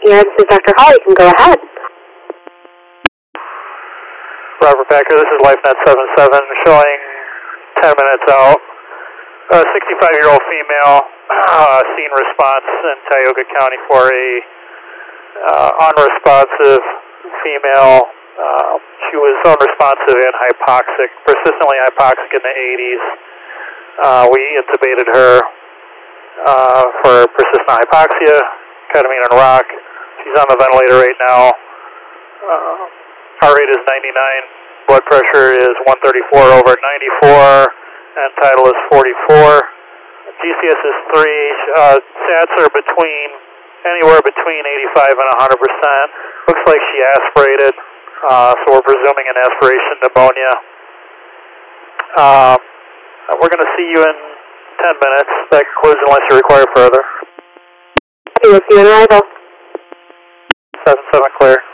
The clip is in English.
Yeah, this is Dr. Hall. You can go ahead. Robert Becker, this is LifeNet 77 showing 10 minutes out. 65-year-old female, scene response in Tioga County for a unresponsive female. She was unresponsive and hypoxic, persistently hypoxic in the 80s. We intubated her for persistent hypoxia, ketamine and rock. She's on the ventilator right now. Heart rate is 99, blood pressure is 134/94, and tidal is 44. GCS is 3. Sats are anywhere between 85 and 100%. Looks like she aspirated, so we're presuming an aspiration pneumonia. We're going to see you in 10 minutes. That concludes unless you require further. Okay, we'll see you on arrival. 77 clear.